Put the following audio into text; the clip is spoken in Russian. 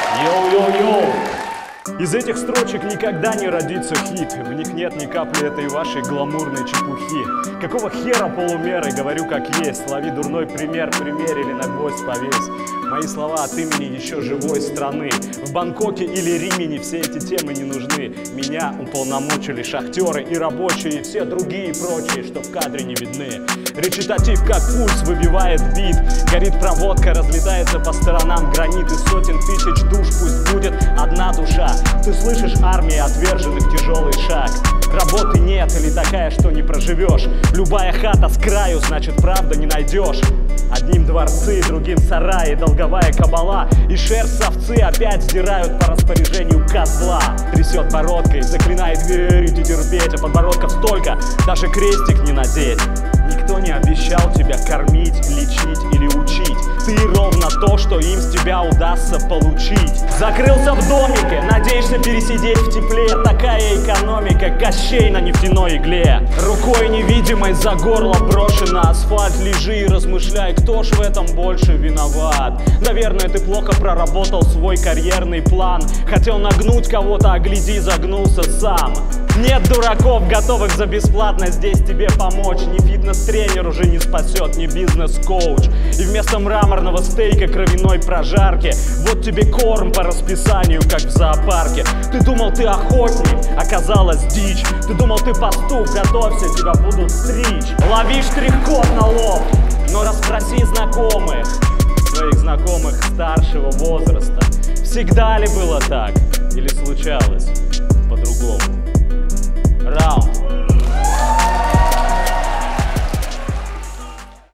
Йоу-йоу-йоу! Из этих строчек никогда не родится хит. В них нет ни капли этой вашей гламурной чепухи. Какого хера полумеры, говорю как есть. Лови дурной пример, примерили на гвоздь повесь. Мои слова от имени еще живой страны. В Бангкоке или Римени все эти темы не нужны. Меня уполномочили шахтеры и рабочие, и все другие прочие, что в кадре не видны. Речитатив как пульс выбивает бит. Горит проводка, разлетается по сторонам гранит. Из сотен тысяч душ пусть будет одна душа. Ты слышишь, армия отверженных, тяжелый шаг. Работы нет или такая, что не проживешь. Любая хата с краю, значит правда не найдешь. Одним дворцы, другим сараи, долговая кабала. И шерсть с овцы опять сдирают по распоряжению козла. Трясет бородкой, заклинает верить и терпеть. А подбородков столько, даже крестик не надеть. Никто не обещал тебя кормить, лечить или учить. Ты ровно то, что им с тебя удастся получить. Закрылся в домике, надеешься пересидеть в тепле. Такая экономика, Кощей на нефтяной игле. Рукой невидимой за горло брошен на асфальт. Лежи и размышляй, кто ж в этом больше виноват. Наверное, ты плохо проработал свой карьерный план. Хотел нагнуть кого-то, а гляди, загнулся сам. Нет дураков, готовых за бесплатно здесь тебе помочь. Ни фитнес-тренер уже не спасет, ни бизнес-коуч. И вместо мраморного стейка кровяной прожарки вот тебе корм по расписанию, как в зоопарке. Ты думал, ты охотник, оказалась дичь. Ты думал, ты пастух, готовься, тебя будут стричь. Лови штрих-код на лоб, но расспроси знакомых, своих знакомых старшего возраста. Всегда ли было так или случалось по-другому? Раунд.